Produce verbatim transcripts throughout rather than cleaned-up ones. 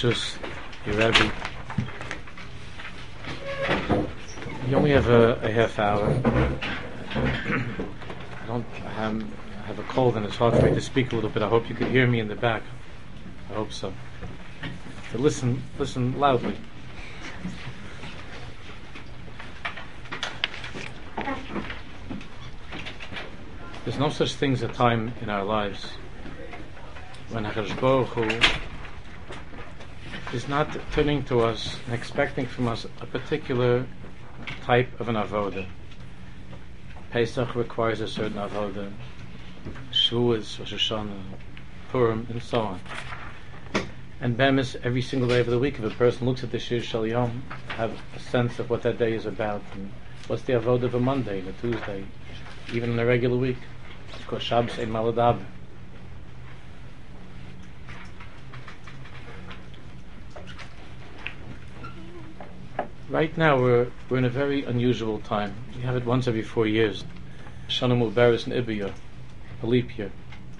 Bereshus, your Rebbe. You only have a, a half hour. I don't have, I have a cold and it's hard for me to speak a little bit. I hope you can hear me in the back. I hope so. So listen, listen loudly. There's no such thing as a time in our lives when HaKadosh Baruch Hu is not turning to us and expecting from us a particular type of an avoda. Pesach requires a certain avoda, Shavuos, Rosh Hashanah, Purim, and so on. And Bemis, every single day of the week, if a person looks at the Shir Shal Yom, have a sense of what that day is about, and what's the avoda of a Monday, and a Tuesday, even in a regular week. Of course, Shabbos ain't Maladaber. Right now we're we're in a very unusual time. We have it once every four years. Shana Mubaris and Ibiyah, a leap year.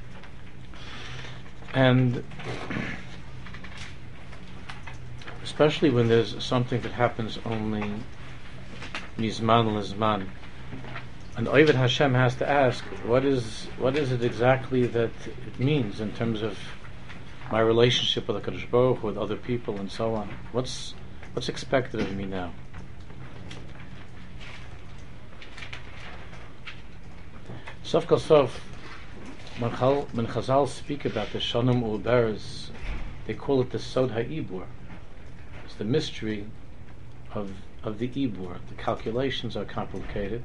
And especially when there's something that happens only Mizman Lizman. And Oived Hashem has to ask, what is what is it exactly that it means in terms of my relationship with HaKadosh Baruch Hu, with other people, and so on? What's what's expected of me now? Sof kol sof, when Chazal speak about the Shanim U'Beres, they call it the Sod HaIbur. It's the mystery of of the Ibur. The calculations are complicated.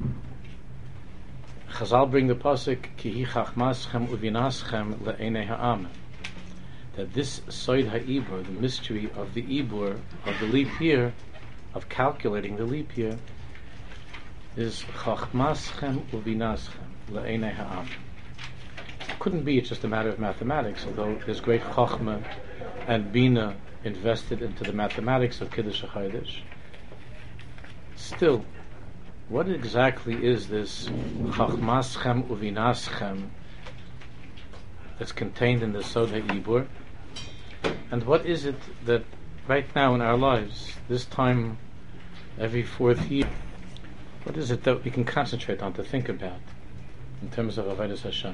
Chazal bring the pasuk ki hi chachmaschem uvinaschem le'enei ha'am, that this Sod HaIbur, the mystery of the Ibur, of the leap year, of calculating the leap year, is chachmaschem uvinaschem le'enei ha'am. It couldn't be just a matter of mathematics, although there's great chachma and bina invested into the mathematics of Kiddush HaChodesh. Still, what exactly is this chachmaschem uvinaschem that's contained in the Sod HaIbur? And what is it that right now in our lives, this time every fourth year, what is it that we can concentrate on, to think about in terms of Avodas Hashem?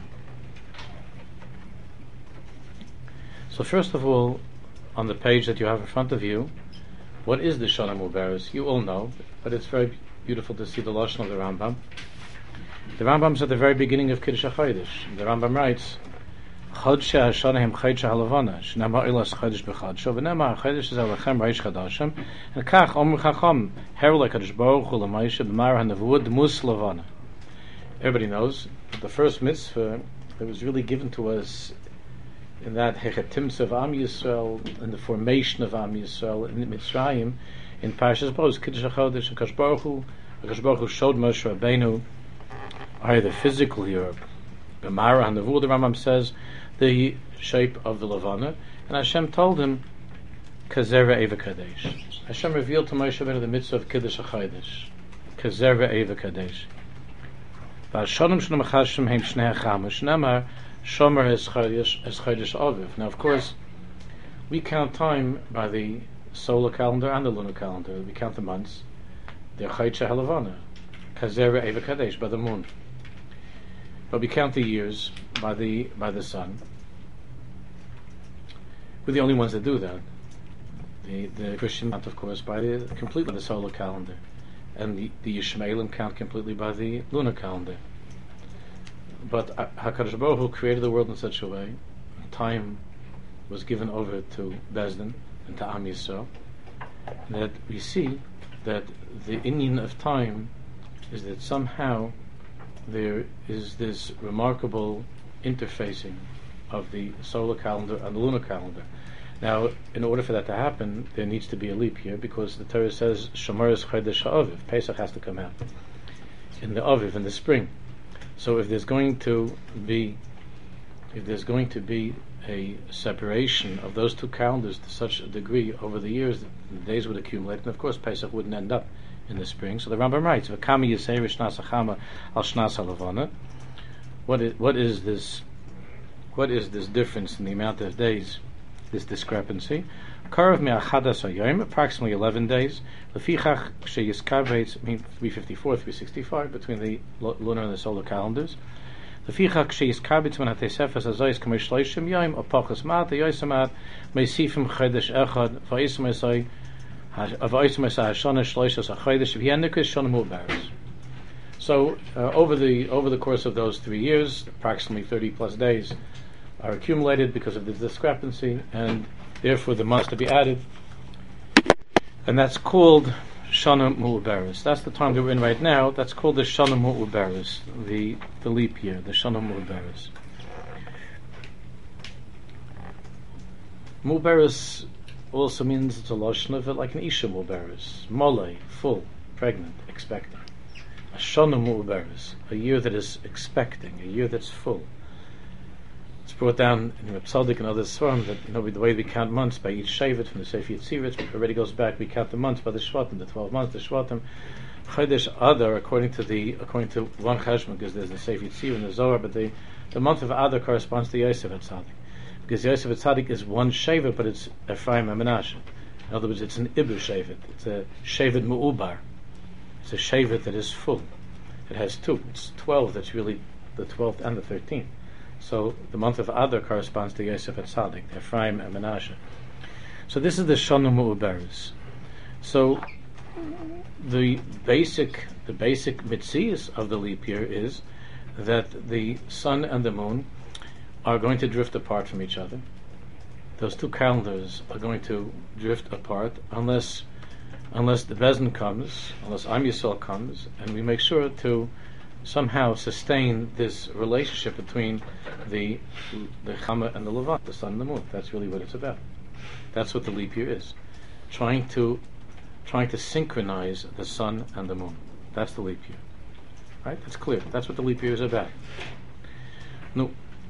So first of all, on the page that you have in front of you, what is the Shanim U'Beres? You all know, but it's very beautiful to see the lashon of the Rambam. The Rambam's at the very beginning of Kiddush HaChodesh. The Rambam writes, Chodshei HaShana hem Chodshei HaLevana, Shnema Ilas Chodesh b'Chodsho, v'nema HaChodesh is Alechem Reish Chadashim, and Kach Omer Chacham, Herul HaKadosh Baruch Hu L'Moshe b'Mar HaNevuah D'mus Levana. Everybody knows that the first mitzvah that was really given to us in that Hechetimtz of Am Yisrael, in the formation of Am Yisrael in Mitzrayim, in Parashas Bo, Kiddush HaChodesh, HaKadosh Baruch Hu, HaKadosh Baruch Hu showed Moshe Rabbeinu either physically or b'Mar HaNevuah, the Rambam says, the shape of the Levana, and Hashem told him, Kazera Eva Kadesh. Hashem revealed to Moshe Rabbeinu the mitzvah of Kiddush HaChodesh, Kazera Eva Kadesh. V'ashonim shenu mechashim heim shnei hachamosh, nemar Shomer es Chodesh Aviv. Now, of course, we count time by the solar calendar and the lunar calendar. We count the months. They're Chodshei HaLevana, Kazera Eva Kadesh, by the moon. But we count the years by the by the sun. We're the only ones that do that. The the Christian count, of course, by the completely the solar calendar, and the, the Yishmaelim count completely by the lunar calendar. But HaKadosh Baruch Hu created the world in such a way, time was given over to Bezdin and to Am Yisrael, that we see that the inyan of time is that somehow there is this remarkable interfacing of the solar calendar and the lunar calendar. Now, in order for that to happen, there needs to be a leap year, because the Torah says Shomer es Chodesh HaAviv, Pesach has to come out in the Aviv, in the spring. So if there's going to be if there's going to be a separation of those two calendars to such a degree over the years, the days would accumulate, and of course Pesach wouldn't end up in the spring. So the Rambam writes, "V'kami yisei rishnas hachama al shnas halavana." What is what is this? What is this difference in the amount of days? This discrepancy. Karav me'achadas hayom, approximately eleven days. Lefichach sheyiskaveitz, I mean three fifty-four, three sixty-five, between the lunar and the solar calendars. Lefichach sheyiskaveitz when hatesefes azois kamesh shloishim yom, apachas mat, yoisamat, meisifim chedesh echad, va'isam esai, va'isam esai hashana shloishas achodesh, v'yennikus shonim u'baris. So uh, over the over the course of those three years, approximately thirty plus days are accumulated because of the discrepancy, and therefore the months to be added, and that's called Shana Mu'uberes. That's the time that we're in right now. That's called the Shana Mu'uberes, the the leap year, the Shana Mu'uberes. Mu'uberes also means it's a lashon of it like an Isha Mu'uberes, mole, full, pregnant, expecting. A Shana Mu'uberes, a year that is expecting, a year that's full. It's brought down in the Tzaddik and others Svarim that, you know, the way we count months by each Shevet from the Sefer Yetzirah, it already goes back. We count the months by the Shvatim, the twelve months, the Shvatim. Chodesh Adar, according to the according to one Cheshbon, because there's the Sefer Yetzirah and the Zohar, but the the month of Adar corresponds to Yosef Tzaddik, because Yosef Tzaddik is one Shevet, but it's Ephraim and Menashe. In other words, it's an Ibu Shevet. It's a Shevet Mu'ubar. It's a Shevet that is full. It has two. It's twelve. That's really the twelfth and the thirteenth. So the month of Adar corresponds to Yosef Tzaddik, Ephraim and Menashe. So this is the Shana Mu'uberes. So the basic the basic mitzias of the leap year is that the sun and the moon are going to drift apart from each other. Those two calendars are going to drift apart unless unless the Bezin comes, unless Am Yisrael comes, and we make sure to somehow sustain this relationship between the the Chama and the Levant, the sun and the moon. That's really what it's about. That's what the leap year is. Trying to trying to synchronize the sun and the moon. That's the leap year. Right? That's clear. That's what the leap year is about. No.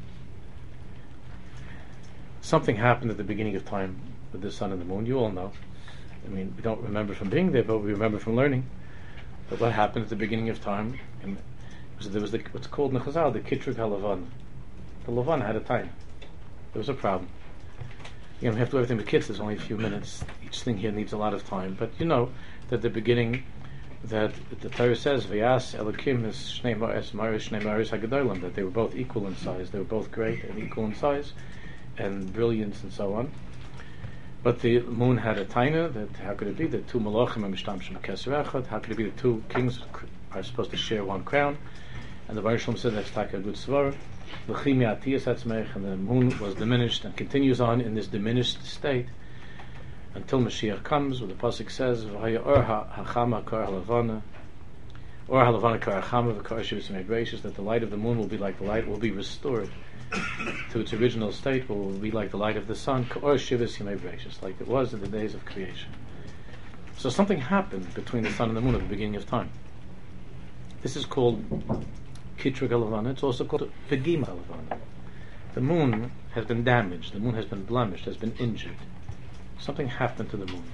Something happened at the beginning of time with the sun and the moon. You all know. I mean, we don't remember from being there, but we remember from learning. But what happened at the beginning of time? And so there was the, what's called in Chazal the Kitrug HaLavan. The Lavan had a time. There was a problem. You know, we have to do everything with kids. There's only a few minutes. Each thing here needs a lot of time. But you know that the beginning, that the Torah says, V'yas Elokim is Shnei Ma'is Ma'is Shnei Ma'is HaGedolim, that they were both equal in size. They were both great and equal in size and brilliance and so on. But the moon had a taina. That how could it be that two malachim and mishtamshim keser echad? How could it be that two kings are supposed to share one crown? And the Baruch Shalom said that's taka a good svara. L'chimi atiyas atzmech, and the moon was diminished and continues on in this diminished state until Mashiach comes, where the pasuk says, "V'haya or hachama kar halavana, or halavana kar hachama v'kar shivus me'gracious," that the light of the moon will be like the light, will be restored to its original state, will be like the light of the sun, or shivus me'gracious, like it was in the days of creation. So something happened between the sun and the moon at the beginning of time. This is called Kitrug HaLavan. It's also called Pegim HaLavan. The moon has been damaged. The moon has been blemished, has been injured. Something happened to the moon.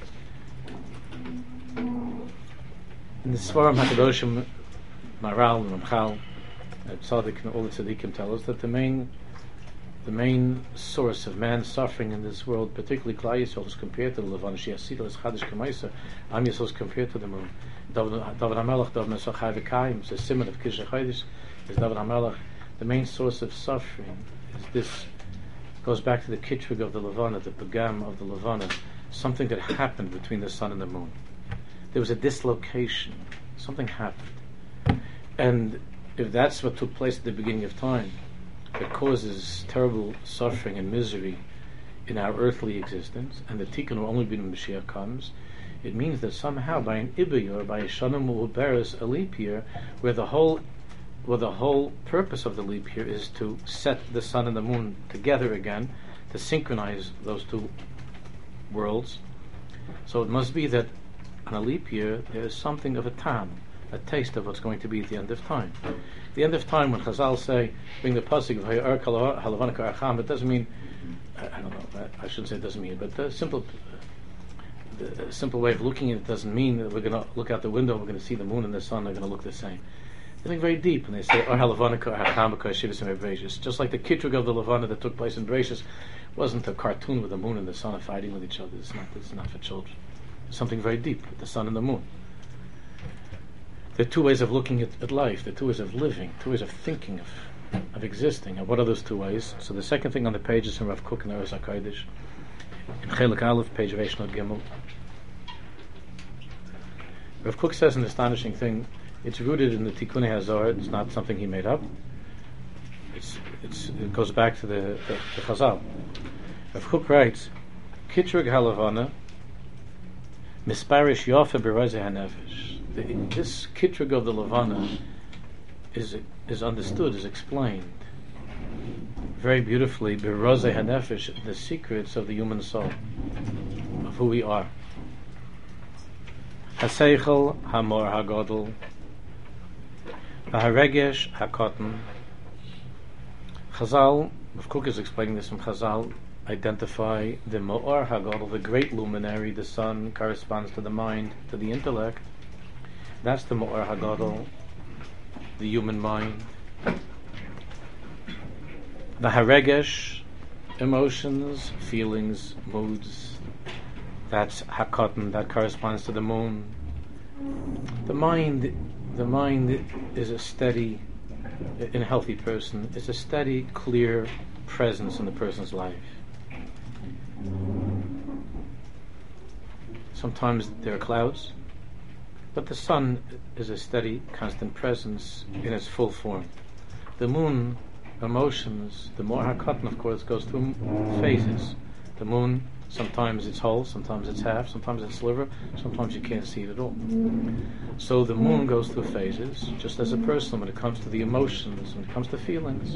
In the Svarim HaKadoshim, Maral and Ramchal, Tzaddik and all the Tzaddikim tell us that the main the main source of man's suffering in this world, particularly Klal Yisrael, is compared to the Levan. She'asita is Chadash K'maisa. Am Yisrael is compared to the moon. David HaMelech, David Mesach V'Kayim, it's a simon of Kisha Chodesh, is David HaMelech. The main source of suffering is this, goes back to the Kitrug of the Levana, the Pagam of the Levana, something that happened between the sun and the moon. There was a dislocation. Something happened. And if that's what took place at the beginning of time, that causes terrible suffering and misery in our earthly existence, and the tikkun will only be when Mashiach comes, it means that somehow by an Ibu or by a Shana Mu'uberes, a leap year, where the whole where the whole purpose of the leap year is to set the sun and the moon together again, to synchronize those two worlds. So it must be that on a leap year there is something of a tam, a taste of what's going to be at the end of time. At the end of time, when Chazal say, bring the pasuk of Hayar Halavana Kar Acham, it doesn't mean, I, I don't know, I, I shouldn't say it doesn't mean, but the simple the simple way of looking at it doesn't mean that we're going to look out the window, we're going to see the moon and the sun are going to look the same. Something very deep when they say Or HaLevanika Or HaChamaka Shivas Bereishis. Just like the Kitrug of the Levana that took place in Bereishis wasn't a cartoon with the moon and the sun fighting with each other. It's not. It's not for children. It's something very deep with the sun and the moon. There are two ways of looking at, at life. There are two ways of living. Two ways of thinking of of existing. And what are those two ways? So the second thing on the page is from Rav Kook and Aros HaKodesh in Chelik Aleph, page Reish Not Gimel. Rav Kook says an astonishing thing. It's rooted in the Tikkunei HaZohar. It's not something he made up. It's, it's, it goes back to the, the, the Chazal. Rav Kook writes, Kitrug HaLevana Misparish Yofa B'Rozei HaNefesh. This Kitrug of the Levana is is understood, is explained very beautifully B'Rozei HaNefesh, the secrets of the human soul, of who we are. HaSeichel HaMor HaGodel HaRegesh HaKotten. Chazal, Rav Kook is explaining this from Chazal, identify the Mo'or HaGodel, the great luminary, the sun corresponds to the mind, to the intellect. That's the Mo'or HaGodel, the human mind. The Haregesh, emotions, feelings, moods. That's HaKotten, that corresponds to the moon. The mind, the mind is a steady, in a healthy person, is a steady, clear presence in the person's life. Sometimes there are clouds, but the sun is a steady, constant presence in its full form. The moon, emotions, the more HaKotten, of course, goes through phases. The moon, sometimes it's whole, sometimes it's half, sometimes it's sliver, sometimes you can't see it at all. So the moon goes through phases, just as a person when it comes to the emotions, when it comes to feelings.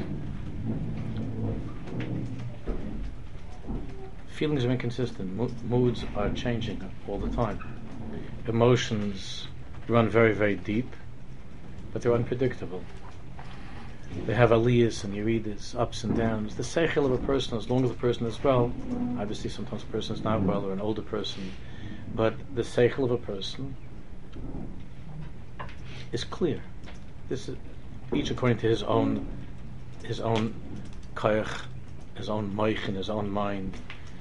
Feelings are inconsistent. Mo- moods are changing all the time. Emotions run very, very deep, but they're unpredictable. They have aliyahs and yeridas, ups and downs. The seichel of a person, as long as the person is well, obviously sometimes a person is not well or an older person, but the seichel of a person is clear. This is each according to his own, his own koyach, his own moich, and his own mind.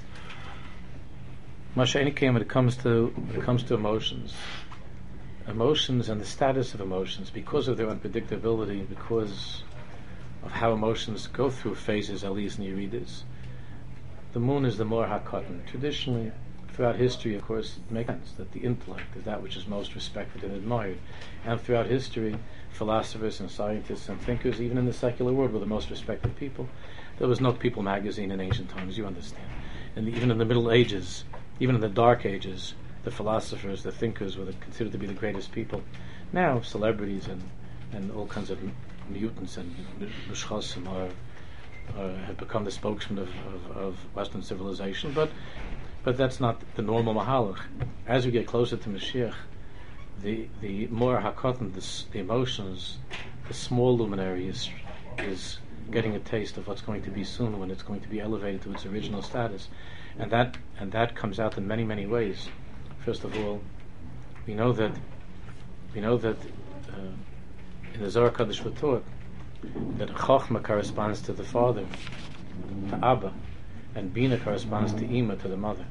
Mashiach, when it comes to when it comes to emotions, emotions and the status of emotions, because of their unpredictability, because of how emotions go through phases, aliyahs and yeridas, the moon is the more HaKotten. Traditionally, throughout history, of course, it makes sense that the intellect is that which is most respected and admired. And throughout history, philosophers and scientists and thinkers, even in the secular world, were the most respected people. There was no People magazine in ancient times, you understand. And even in the Middle Ages, even in the Dark Ages, the philosophers, the thinkers were the, considered to be the greatest people. Now, celebrities and, and all kinds of mutants and mushchasim are, uh, have become the spokesman of, of, of Western civilization, but but that's not the normal mahalach. As we get closer to Mashiach, the the more HaKotten, the, the emotions, the small luminary is is getting a taste of what's going to be soon, when it's going to be elevated to its original status, and that and that comes out in many many ways. First of all, we know that we know that uh, in the Zohar Kadosh we're taught that Chochmah corresponds to the father, to Abba, and Bina corresponds to Ima, to the mother.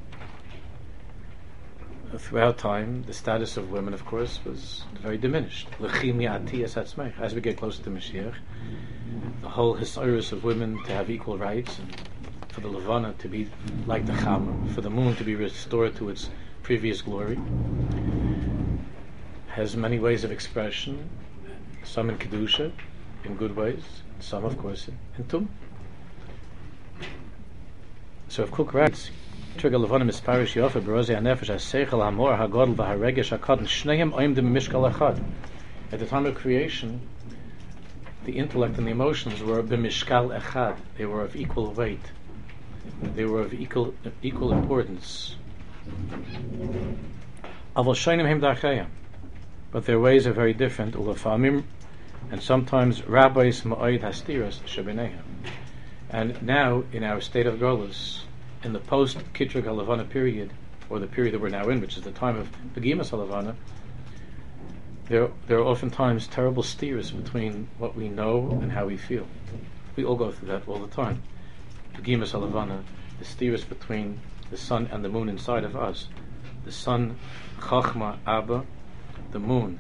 Uh, throughout time, the status of women, of course, was very diminished. As we get closer to Mashiach, the whole hisayrus of women to have equal rights, and for the Levana to be like the Chama, for the moon to be restored to its previous glory, has many ways of expression, some in Kedusha, in good ways, some, of course, in, in Tum. So if Kook writes, Trigal Levana Misparish Yofa B'Rozei HaNefesh HaSeichel HaMor HaGodel VaHaRegesh HaKotten Shneim Oimdim Mishkal Echad. At the time of creation, the intellect and the emotions were b'mishkal echad. They were of equal weight. They were of equal equal importance. Aval shaynim hem darchayim, but their ways are very different. Ulafamim, and sometimes rabbis ma'oid hastiras shebenehem. And now, in our state of Golus, in the post Kitrug HaLevana period, or the period that we're now in, which is the time of Begimas HaLevana, there there are oftentimes terrible steers between what we know and how we feel. We all go through that all the time. Begimas Halavana, the steers between the sun and the moon inside of us. The sun, Chachma, Abba, the moon.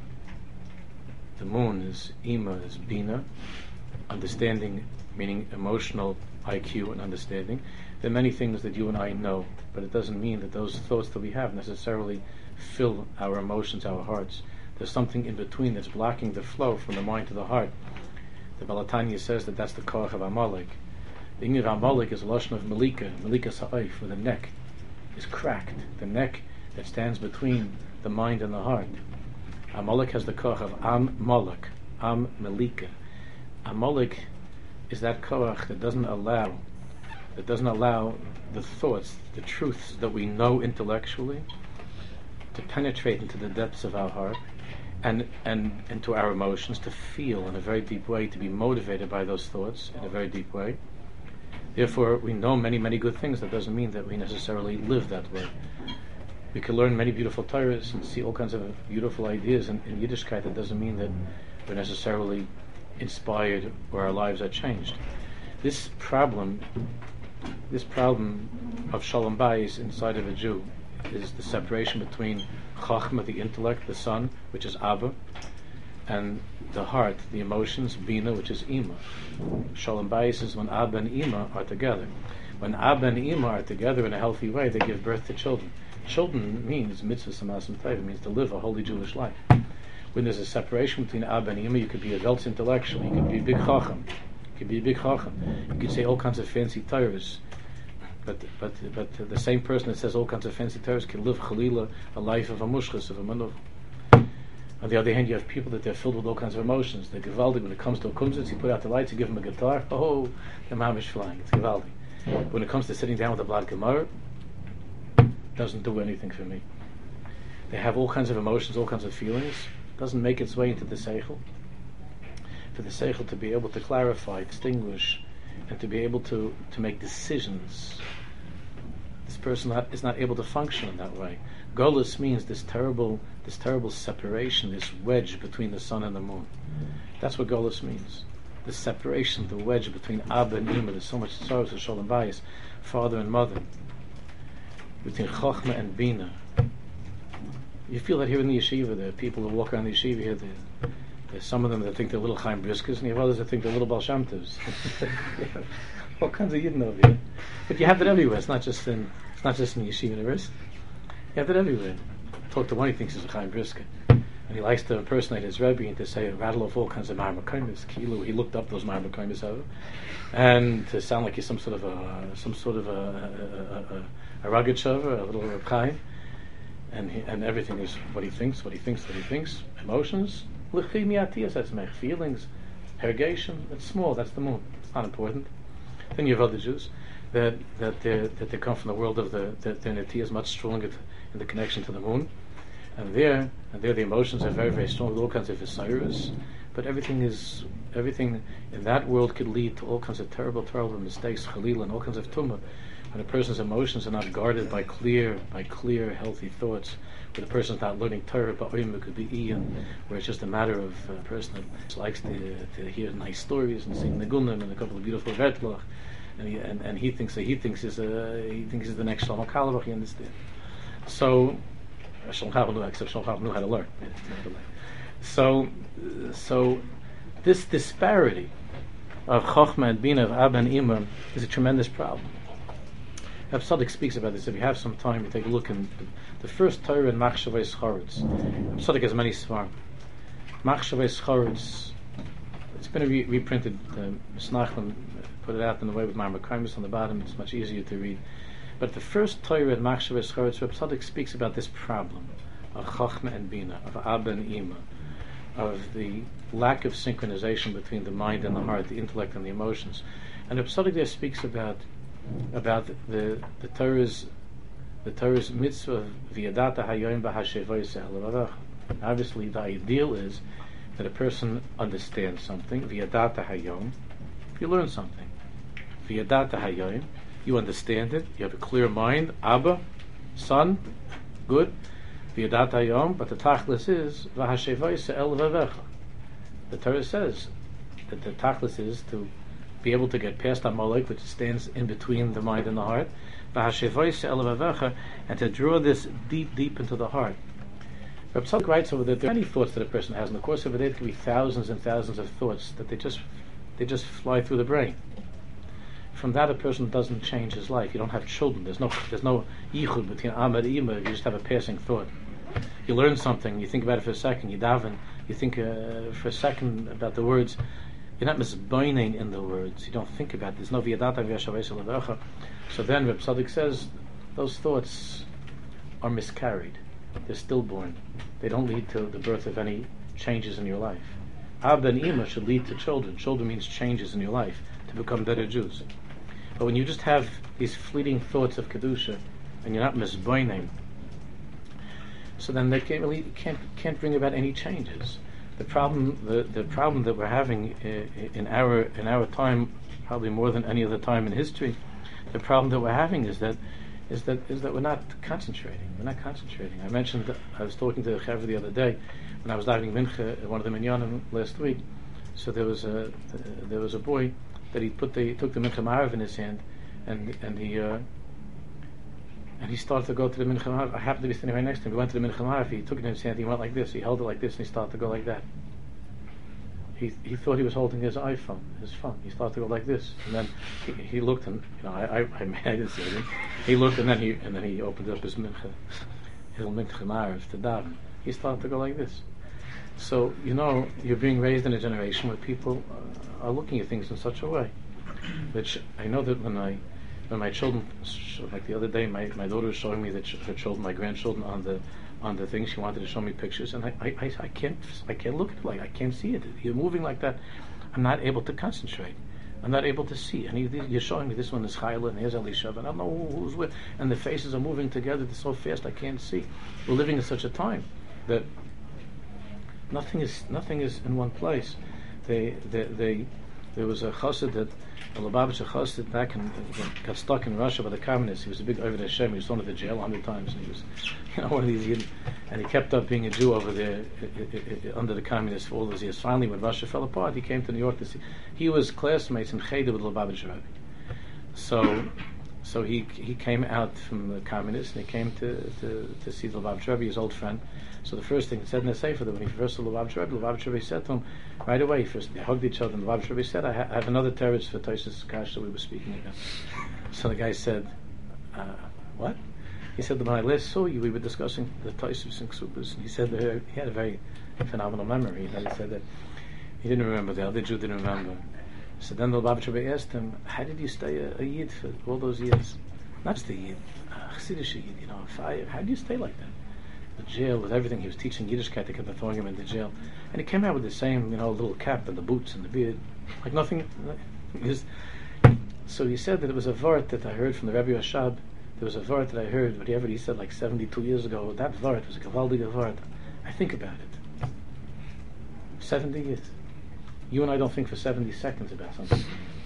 The moon is Ima, is Bina, understanding, meaning emotional I Q and understanding. There are many things that you and I know, but it doesn't mean that those thoughts that we have necessarily fill our emotions, our hearts. There's something in between that's blocking the flow from the mind to the heart. The Balatanya says that that's the koach of Amalek. The Inyan of Amalek is a lashon of Malika, Malika Sa'if, for the neck is cracked. The neck that stands between the mind and the heart. Amalek has the koach of Am Malek, Am Malika. Amalek is that koach that doesn't allow, that doesn't allow the thoughts, the truths that we know intellectually, to penetrate into the depths of our heart and and into our emotions, to feel in a very deep way, to be motivated by those thoughts in a very deep way. Therefore, we know many, many good things. That doesn't mean that we necessarily live that way. We can learn many beautiful Torahs and see all kinds of beautiful ideas in, in Yiddishkeit. That doesn't mean that we're necessarily inspired or our lives are changed. This problem, this problem of Shalom Bayis inside of a Jew is the separation between Chachma, the intellect, the sun, which is Abba, and the heart, the emotions, Bina, which is Ima. Shalom Bayis is when Abba and Ima are together. When Abba and Ima are together in a healthy way, they give birth to children. Children means mitzvah samasim teva, means to live a holy Jewish life. When there's a separation between Abba and Ima, you could be adults intellectually, you could be a big Chacham, you could be a big Chacham, you could say all kinds of fancy Torahs. But but but the same person that says all kinds of fancy terms can live chalila a life of a mushchus, of a manov. On the other hand, you have people that they're filled with all kinds of emotions. They're gewaldig. When it comes to a kumzitz, you put out the lights, you give them a guitar. Oh, the mamish flying. It's gewaldig. When it comes to sitting down with a blad gemara, doesn't do anything for me. They have all kinds of emotions, all kinds of feelings. Doesn't make its way into the seichel. For the seichel to be able to clarify, distinguish, and to be able to, to make decisions. This person not, is not able to function in that way. Golus means this terrible this terrible separation, this wedge between the sun and the moon. That's what Golus means. The separation, the wedge between Abba and Ima. There's so much sorrow to Shalom Bayis, father and mother. Between Chochma and Bina. You feel that here in the yeshiva, there are people who walk around the yeshiva here, there, there's some of them that think they're little Chaim Briskas, and you have others that think they're little Baal Shem Tovs. All kinds of Yidden over here. But you have that everywhere. It's not just in it's not just in the yeshiva university. You have that everywhere. Talk to one, he thinks he's a Chaim Briska, and he likes to impersonate his Rebbe and to say rattle off all kinds of Marmakaimis. Kilu, he looked up those Marmakaimis over, and to sound like he's some sort of a some sort of a a, a, a rugged shover, a little Reb Chaim, and he, and everything is what he thinks, what he thinks, what he thinks. Emotions. That's my feelings, irrigation. It's small. That's the moon. It's not important. Then you have other Jews that that they that they come from the world of the the, their neti is much stronger in the connection to the moon, and there and there the emotions are very very strong with all kinds of desires. But everything is everything in that world could lead to all kinds of terrible terrible mistakes, chalil, and all kinds of tumah. When a person's emotions are not guarded by clear by clear healthy thoughts. Where the person's not learning Torah, but it could be Ian, where it's just a matter of a person that likes to, to hear nice stories and sing Negunim and a couple of beautiful Vertlach, and he and, and he thinks that he thinks is a, he thinks is the next Shlomo Kalabach. You understand? So Shlomo Kalabach, except Shlomo Kalabach knew how to learn. So so this disparity of Chochma and Bina, of Abba and Ima, is a tremendous problem. Rav Tzadok speaks about this. If you have some time, you take a look in the first Torah in Machshavei Choritz. Rav Tzadok has many svarim. Machshavei Choritz, it's been re- reprinted. Uh, Misnachlim put it out in the way with Marmar Kaimis on the bottom. It's much easier to read. But the first Torah in Machshavei Choritz, Rav Tzadok speaks about this problem of Chochma and Bina, of Abba and Ima, of the lack of synchronization between the mind and the heart, the intellect and the emotions. And Rav Tzadok there speaks about about the the Torah's the Torah's mitzvah v'yadata hayoim b'hashevayis. Obviously, the ideal is that a person understands something. V'yadata hayom, you learn something. V'yadata hayoim, you understand it. You have a clear mind. Abba, son, good. V'yadat hayom, but the tachlis is v'hashevoyse el vavecha. The Torah says that the tachlis is to be able to get past Amalek, which stands in between the mind and the heart, v'hashevoyse el vavecha, and to draw this deep, deep into the heart. Reb Tzadok writes over that there are many thoughts that a person has. In the course of a day, there can be thousands and thousands of thoughts that they just they just fly through the brain. From that, a person doesn't change his life. You don't have children. There's no there's no yichud between Amma and Ima. You just have a passing thought. You learn something. You think about it for a second. You daven. You think uh, for a second about the words. You're not misbaining in the words. You don't think about it. There's no v'yadata v'yashavayis levacha. So then Reb Tzadok says those thoughts are miscarried. They're stillborn. They don't lead to the birth of any changes in your life. Abba and Ima should lead to children. Children means changes in your life to become better Jews. But when you just have these fleeting thoughts of Kedusha and you're not misbaining, so then they can't really can't can't bring about any changes. The problem the, the problem that we're having in our in our time, probably more than any other time in history, the problem that we're having is that is that is that we're not concentrating. We're not concentrating. I mentioned that I was talking to the Chaver the other day when I was davening mincha at one of the minyanim last week. So there was a uh, there was a boy that he put the he took the mincha ma'ariv in his hand, and and he uh, and he started to go to the mincha ma'ariv. I happened to be standing right next to him. He went to the mincha ma'ariv. He took it in his hand. He went like this. He held it like this, and he started to go like that. He he thought he was holding his iPhone, his phone. He started to go like this, and then he, he looked, and you know, I I, I, I didn't see anything. He looked, and then he and then he opened up his mincha, his mincha ma'ariv to daven. He started to go like this. So you know, you're being raised in a generation where people uh, are looking at things in such a way, which I know that when I when my children, like the other day, my, my daughter was showing me that her children, my grandchildren, on the on the thing. She wanted to show me pictures, and I, I, I, I can't I can't look at it like I can't see it. You're moving like that. I'm not able to concentrate. I'm not able to see. And you, you're showing me this one is Chayla and here's Elishav, and I don't know who, who's with. And the faces are moving together so fast I can't see. We're living in such a time that nothing is nothing is in one place. They they, they there was a chassid that a Lubavitcher chassid back in, got stuck in Russia by the communists. He was a big Oved Hashem. He was thrown to the jail a hundred times, and he was, you know, one of these. Yidden, and he kept up being a Jew over there I, I, I, under the communists for all those years. Finally, when Russia fell apart, he came to New York to see. He was classmates in Cheder with Lubavitcher Rebbe. So, so he he came out from the communists and he came to to, to see the Lubavitcher Rebbe, his old friend. So the first thing he said in the Sefer, that when he first saw Lubavitcher Rebbe, Lubavitcher Rebbe said to him right away. First they hugged each other, and Lubavitcher Rebbe said, "I, ha- I have another teretz for Toshis Kash that we were speaking about." So the guy said, uh, "What?" He said, "When I last saw you, we were discussing the Toshis and Ksupas." And he said that he had a very phenomenal memory. That he said that he didn't remember. The other Jew didn't remember. So then the Lubavitcher Rebbe asked him, "How did you stay a, a Yid for all those years? Not just a Yid, a Chassidish Yid, you know, a fire. How did you stay like that?" The jail with everything. He was teaching Yiddishkeit. They kept on throwing him into jail, and he came out with the same, you know, little cap and the boots and the beard, like nothing. Just, so he said that it was a vart that I heard from the Rebbe Rashab. There was a vart that I heard, whatever he said, like seventy-two years ago. That vart was a Gavaldige vart. I think about it. Seventy years. You and I don't think for seventy seconds about something.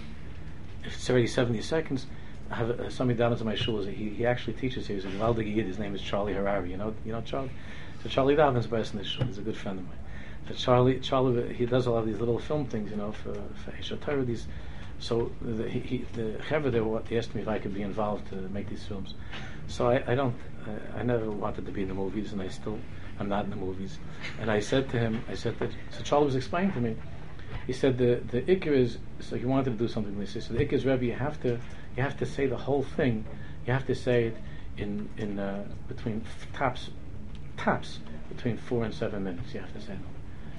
If it's already seventy seconds. I have uh, somebody down into my shul. He he actually teaches here. He's a Gavaldige Yid. His name is Charlie Harari. You know you know Charlie. So Charlie Davin's best in this shul. He's a good friend of mine. So Charlie Charlie he does a lot of these little film things. You know for for Esha Torah, these. So the he, he the Chaver there, they asked me if I could be involved to make these films. So I, I don't I, I never wanted to be in the movies, and I still I'm not in the movies. And I said to him, I said that. So Charlie was explaining to me. He said the the ikr is, so he wanted to do something with this. So the ikr is, Rebbe, you have to you have to say the whole thing. You have to say it in in uh, between f- tops tops between four and seven minutes. You have to say it.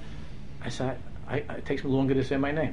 I said I, I, it takes me longer to say my name.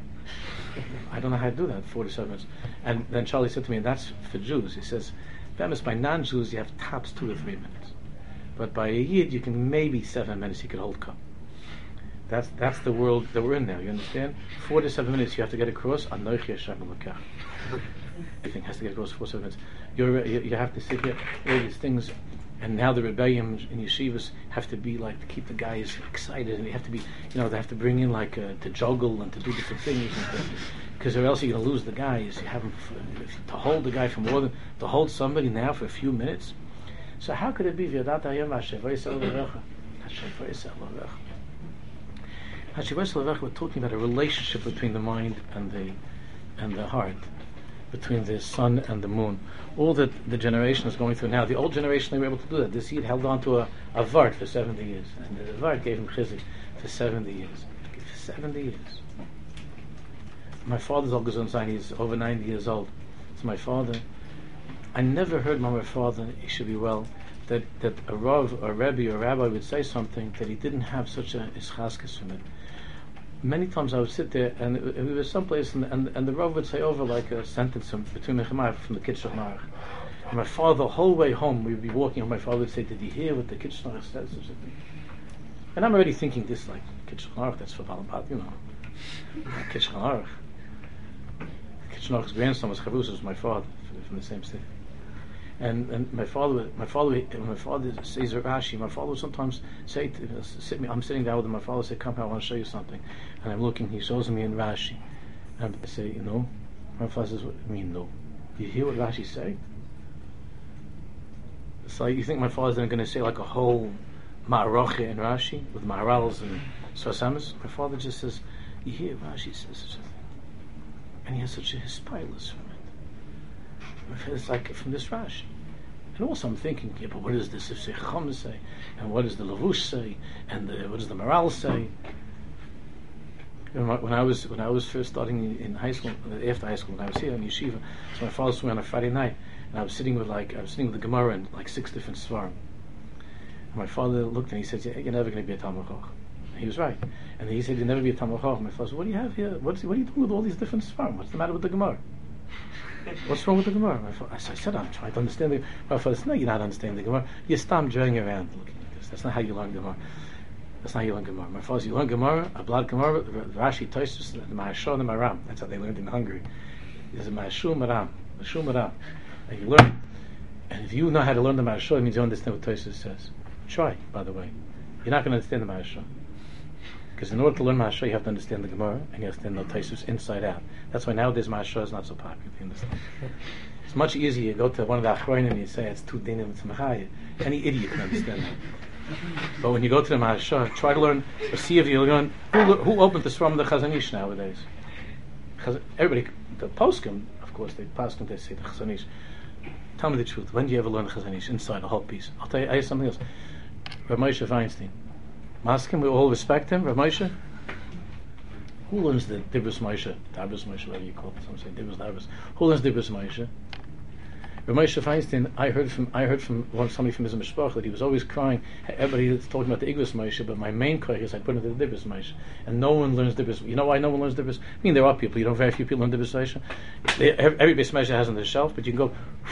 I don't know how to do that. Four to seven minutes. And then Charlie said to me, that's for Jews. He says, Bemis, by non-Jews you have tops two or three minutes, but by a Yid you can maybe seven minutes. You can hold cup. That's that's the world that we're in now. You understand? Four to seven minutes you have to get across. Anochi Hashem Elokach. Everything has to get across four to seven minutes. You're, you you have to sit here. All these things, and now the rebellion in yeshivas have to be like to keep the guys excited, and they have to be, you know, they have to bring in like uh, to juggle and to do different things, because or else you're going to lose the guys. You have them for, if, to hold the guy for more than to hold somebody now for a few minutes. So how could it be V'yadat hayom ha'shevoyis elevecha? Ha'shevoyis elevecha. Ha'shevoyis elevecha, we're talking about a relationship between the mind and the and the heart, between the sun and the moon. All that the generation is going through now, the old generation, they were able to do that. This Yid held on to a, a Vart for seventy years, and the Vart gave him chizik for seventy years. For seventy years. My father's Al Gazon Zayin, he's over ninety years old. So my father, I never heard my father, he should be well, that, that a Rav, or a Rebbe, or a Rabbi would say something that he didn't have such a ischaskes from it. Many times I would sit there, and it, it was someplace, and, and, and the Rav would say over like a sentence between Mechemar from the Kitzur Narach. And my father, the whole way home, we would be walking, and my father would say, "Did you hear what the Kitzur Narach says?" And I'm already thinking this, like, Kitzur Narach, that's for Balabat, you know. Kitzur Narach. Kitzur Narach's grandson was Chavus, was my father, from the same city. And and my father, my father, my father says Rashi. My father would sometimes say, to, sit me, I'm sitting down with him. My father say, "Come here, I want to show you something." And I'm looking. He shows me in Rashi. And I say, "You know," my father says, "What do you mean, no? You hear what Rashi say?" It's like you think my father's going to say like a whole Ma'aroche in Rashi with Maharals and Swasamas. My father just says, "You hear Rashi says such a thing," and he has such a hispilus from it. It's like from this Rashi. And also I'm thinking, yeah, but what does the Sifsei Chacham say? And what does the Lavush say? And the, what does the Maral say? You know, when I was when I was first starting in high school, after high school, when I was here in yeshiva, so my father saw me on a Friday night, and I was sitting with like I was sitting with the Gemara and like six different svarim. And my father looked and he said, "You're never going to be a Talmud Chacham." He was right. And he said, "You'll never be a Talmud Chacham." My father said, "What do you have here? What's what are you doing with all these different svarim? What's the matter with the Gemara? What's wrong with the Gemara?" I said, "I'm trying to understand the Gemara." My father said, "No, you're not understanding the Gemara. You're stam driving around looking at this. That's not how you learn Gemara. That's not how you learn Gemara." My father said, "You learn Gemara, a blood Gemara, Rashi, Tosfos, the Ma'ashur, and the Maram. That's how they learned in Hungary. There's a Ma'ashur, Maram, Ma'ashur, Maram. And you learn. And if you know how to learn the Ma'ashur, it means you understand what Tosfos says. Try, by the way. You're not going to understand the Ma'ashur. Because in order to learn Ma'ashur, you have to understand the Gemara, and you have to understand the Tosfos inside out. That's why nowadays Ma'ashur is not so popular. You understand? It's much easier. You go to one of the Achronim and you say it's two dinim, it's Mechaya. Any idiot can understand that. But when you go to the Ma'ashur, try to learn, or see if you learn. Who, who opened this from the Chazon Ish nowadays? Everybody, the poskim, of course, they poskim, they say the Chazon Ish. Tell me the truth. When do you ever learn the Chazon Ish inside a whole piece? I'll tell you. I have something else. Rav Moshe Feinstein. Maskim, we all respect him. Rav Moshe. Who learns the Dibros Moshe? Dabros Moshe, whatever you call it. Some say Dibros Dabros. Who learns Dibros Moshe? Rav Moshe Feinstein. I heard from I heard from one somebody from his mishpach that he was always crying. Everybody is talking about the Igros Moshe, but my main cry is I put it to the Dibros Moshe, and no one learns Dibros. You know why no one learns Dibros? I mean, there are people. You know, very few people learn Dibros Moshe. Every Dibros Moshe has on the shelf, but you can go.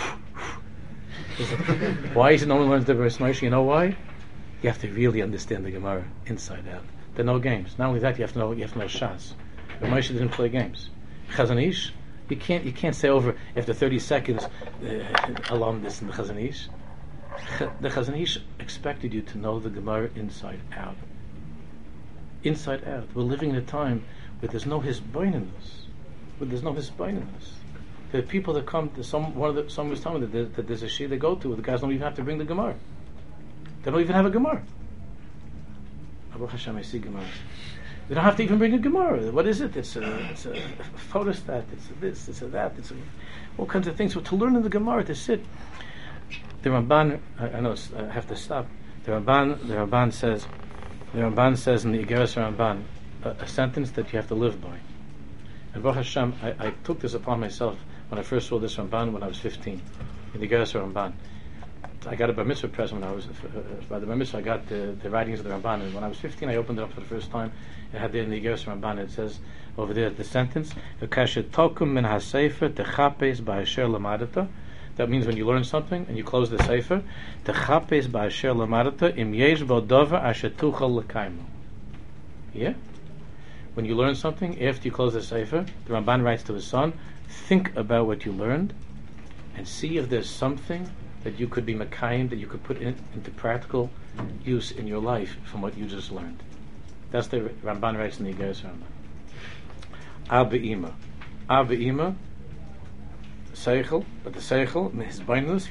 Why is it no one learns Dibros Moshe? You know why? You have to really understand the Gemara inside out. There are no games. Not only that, you have to know you have to know Shas. But Moshe didn't play games. Chazon Ish, you can't you can't say over after thirty seconds uh, along this in the Chazon Ish. The Chazon Ish expected you to know the Gemara inside out. Inside out. We're living in a time where there's no hisbonenus. Where there's no hisbonenus. There are people that come to some one of the someone was telling me that, there, that there's a shir they go to where the guys don't even have to bring the Gemara. They don't even have a Gemara. Baruch Hashem, I see Gemara. They don't have to even bring a Gemara. What is it? It's a, it's a photostat. It's a this. It's a that. It's a, all kinds of things. So to learn in the Gemara, to sit. The Ramban. I, I know I have to stop. The Ramban. The Ramban says. The Ramban says in the Igeres Ramban a, a sentence that you have to live by. And Baruch Hashem, I, I took this upon myself when I first saw this Ramban when I was fifteen in the Igeres Ramban. I got a bar mitzvah present when I was uh, by the bar mitzvah. I got the, the writings of the Ramban, and when I was fifteen, I opened it up for the first time. It had there in the Igeres Ramban. It says over there the sentence: "Tokum min hasefer techapes ba'asher lamadata." That means when you learn something and you close the sefer, techapes ba'asher lamadata im yesh bo dover asher tuchal lekaymo. Yeah. When you learn something, after you close the sefer, the Ramban writes to his son: think about what you learned, and see if there's something that you could be Mekayim, that you could put in, into practical use in your life from what you just learned. That's the Ramban writes in the Igeres Ramban. Ab be'ima. Ab be'ima, seichel, but the seichel, his bindness,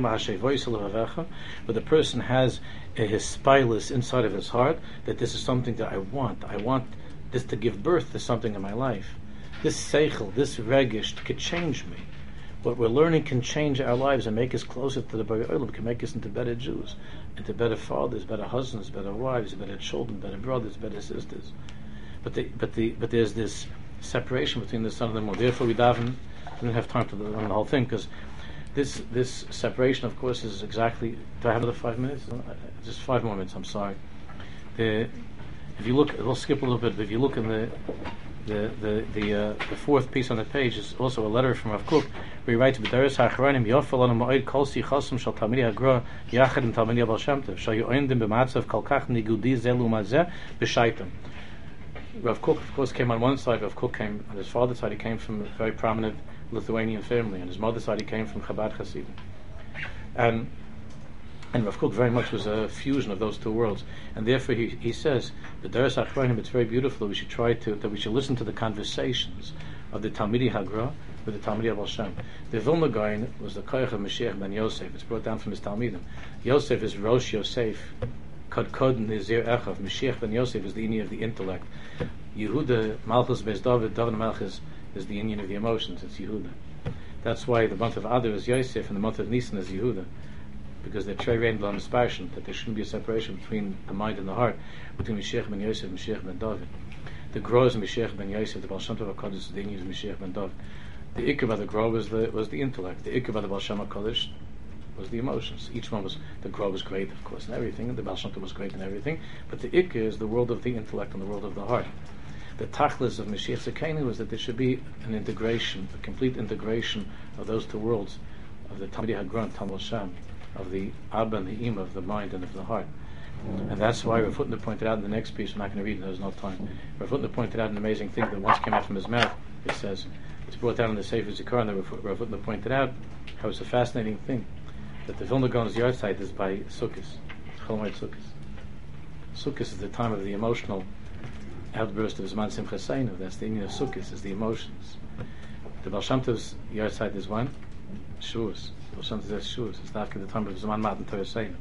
but the person has uh, his spilus inside of his heart, that this is something that I want. I want this to give birth to something in my life. This seichel, this regish could change me. What we're learning can change our lives and make us closer to the Borei Olam, can make us into better Jews, into better fathers, better husbands, better wives, better children, better brothers, better sisters. But the, but the, but there's this separation between the sun and the moon. Therefore, we daven. We don't have time to learn the whole thing, because this this separation, of course, is exactly. Do I have another five minutes? Just five more minutes. I'm sorry. The, if you look, we'll skip a little bit. But if you look in the the the the, uh, the fourth piece on the page is also a letter from Rav Kook, where he writes, "B'daris ha'achronim yofel anu ma'od kol sichasum shel talmidei hagra yachad im talmidei Baal Shem Tov shel yo'endim b'matzav kol kach nigudi ze l'umat ze b'shaitim." Rav Kook, of course, came on one side. Rav Kook came on his father's side. He came from a very prominent Lithuanian family. On his mother's side, he came from Chabad Hasidim. And and Rav Kook very much was a fusion of those two worlds. And therefore, he he says the Deres Achronim. It's very beautiful. We should try to that we should listen to the conversations of the Talmidei Hagra with the Talmidei Baal Shem. The Vilna Gaon was the Koyach of Mashiach ben Yosef. It's brought down from his Talmidim. Yosef is Rosh Yosef. Kod Kod Nizir Echav. Mashiach ben Yosef is the Indian of the intellect. Yehuda Malchus Beis David. David Malchus is the Indian of the emotions. It's Yehuda. That's why the month of Adar is Yosef and the month of Nisan is Yehuda, because they're Trei Rein B'lam Espashin, that there shouldn't be a separation between the mind and the heart, between Mashiach ben Yosef and Mashiach ben David. The Gro is Mashiach ben Yosef. The Baal Shem Tov HaKadosh is the Indian of Mashiach ben David. The Ikar by the Gro was the was the intellect. The Ikar by the Baal Shem HaKadosh was the emotions. Each one was, the Gro was great, of course, and everything, and the Baal Shem Tov was great and everything, but the Ikar is the world of the intellect and the world of the heart. The tachlis of Mashiach Tzidkenu was that there should be an integration, a complete integration of those two worlds, of the Talmidei Hagra and Talmid Shem, of the Abba and the Ima, of the mind and of the heart. And that's why Rav Hutner pointed out in the next piece, we're not going to read it, there's no time. Rav Hutner pointed out an amazing thing that once came out from his mouth. It says, it's brought down in the Sefer Zikaron, that Rav Hutner pointed out how it's a fascinating thing, that the Vilna Gaon's yard site is by Sukkot, Chol Moed Sukkot. Sukkot is the time of the emotional outburst of Zman Simchas Seinu. That's the Indian of Sukkot, is the emotions. The Baal Shem Tov's yard site is when? Shavuos. The Baal Shem Tov says Shavuos. It's not the time of Zman Matan Torah Seinu.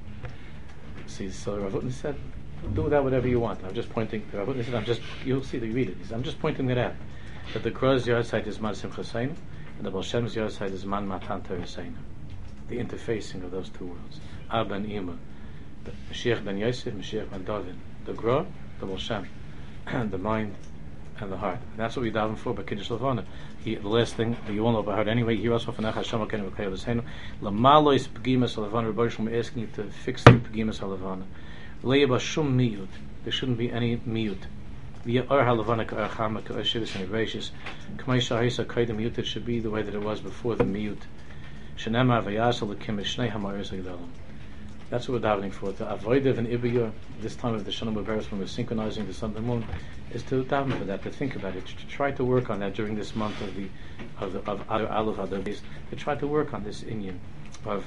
See, so Rav Hutner said, do with that whatever you want. I'm just pointing, Rav Hutner said, I'm just, you'll see that you read it. He said, I'm just pointing it out. That the Kro's yard site is Zman Simchas Seinu, and the Baal Shem's yard site is Zman Matan Torah Seinu. The interfacing of those two worlds. Abba and Ima. Mashiach ben Yosef, Mashiach ben David. The Gro, the Baal Shem. And the mind and the heart. And that's what we daven for by Kiddush Levana. He, the last thing that you all know about heart anyway, hear us from Hashem Elokeinu v'Kayel V'Seinu. Lamalois P'gimas Halavana. Rebbe Shalom, we're asking you to fix the P'gimas Halavana. Le'yeba Shum Miyut. There shouldn't be any Miyut. V'yar Halavana K'ar Chama K'ar Shivas and Gracious. K'may Shahisa Kaida Miyut. It should be the way that it was before the Miyut. Shenema V'yasal L'kim Shnei Hamaris Agdalim. That's what we're davening for. To avoid an ibiyur, this time of the Shana Mubarak, when we're synchronizing the sun and the moon, is to daven for that, to think about it, to try to work on that during this month of the of the, of Adar Aleph Adar Beis, to try to work on this inyan of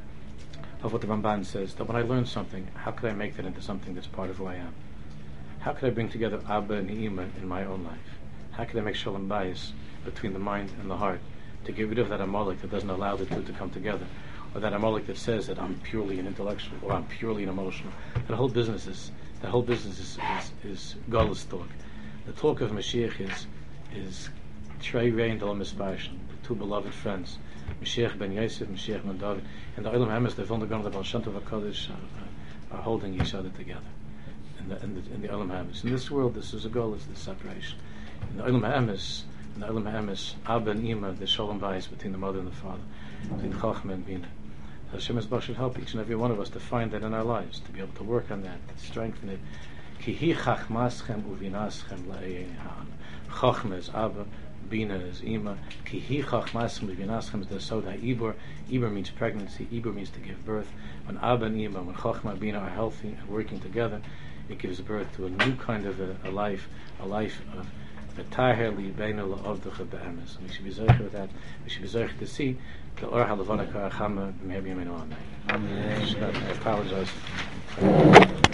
of what the Ramban says, that when I learn something, how could I make that into something that's part of who I am? How could I bring together Abba and Ima in my own life? How could I make shalom bayis between the mind and the heart, to get rid of that amalek that doesn't allow the two to come together? Or that amalek that says that I'm purely an intellectual or I'm purely an emotional. That whole business is that whole business is is, is godless talk. The talk of Mashiach is is Trei Rein B'lam Espashin, the two beloved friends, Mashiach ben Yosef, Mashiach ben David, and the Olam Hamas, the Vilna Gaon, the Baal Shem Tov HaKadosh are, are holding each other together in the in the, in the Olam Hamas. In this world, this is a goal, is this separation. In the Olam Hamas, in the Olam Hamas, Abba and Ima, the Shalom Bayis between the mother and the father, between Chachma and Bina. Hashem Yisbarach should help each and every one of us to find that in our lives, to be able to work on that, to strengthen it. Ki hi chachmaschem uvinaschem la'eyin ha'an. Chachma is Abba, Bina is Ima. Ki hi chachmaschem uvinaschem is the Sod ha'ibur. Ibur means pregnancy. Ibur means to give birth. When Abba and Ima, when Chachma and Bina are healthy and working together, it gives birth to a new kind of a, a life, a life of v'taher li'beinu la'avducha be'emes. We should be zeicher with that. We should be zeicher to see the Or HaLevana K'ar Chama B'meher B'yameinu Amen. I apologize.